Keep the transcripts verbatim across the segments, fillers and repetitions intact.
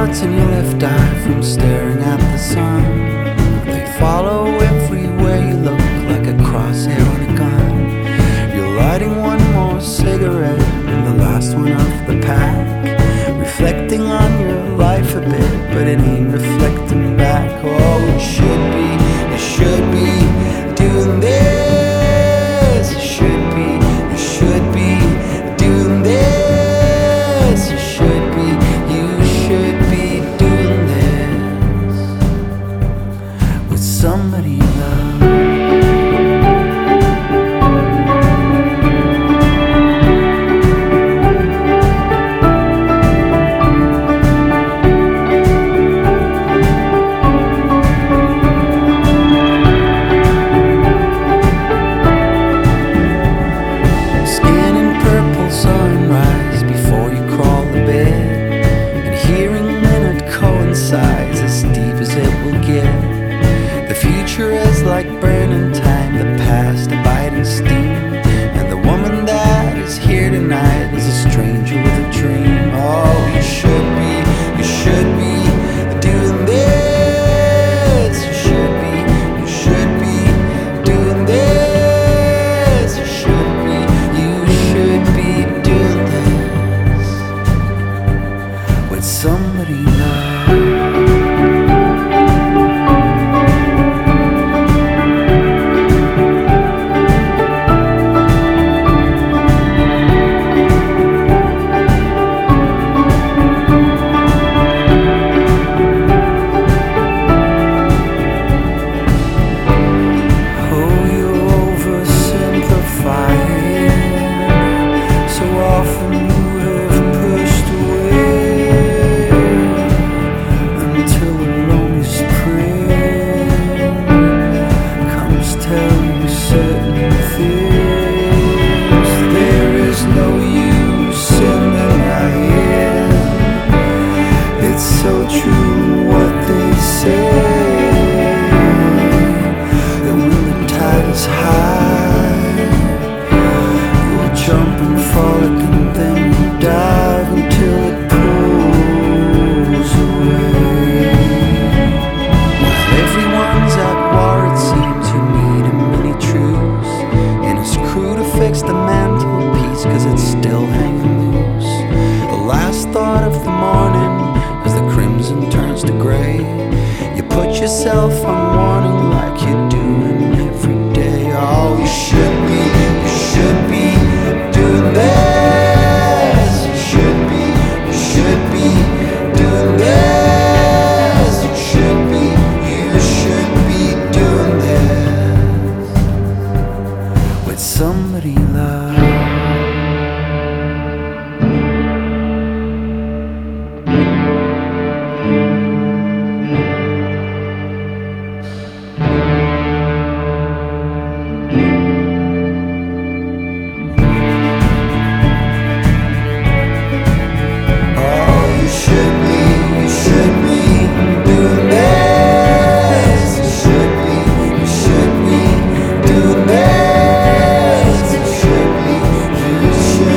thoughts in your left eye from staring at the sun. They follow everywhere you look, like a crosshair on a gun. You're lighting one more cigarette, the last one of the pack, reflecting on your life a bit, but it ain't reflecting back. Oh, it should be, it should be doing this. It should be, it should be doing this. It should be, you should be doing this with somebody you love. As deep as it will get. The future is like burning time, the past abiding steam, and the woman that is here tonight is a stranger with a dream. Oh, you should be, you should be doing this. You should be, you should be doing this. You should be, you should be doing this with somebody you love. The mantelpiece, cause it's still hanging loose. The last thought of the morning, as the crimson turns to gray, you put yourself on warning like you're doing every day. Oh, you should be, you should be doing this. You should be, you should be doing this. You should be, you should be doing this with somebody you love.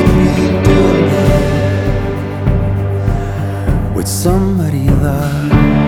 Somebody you love.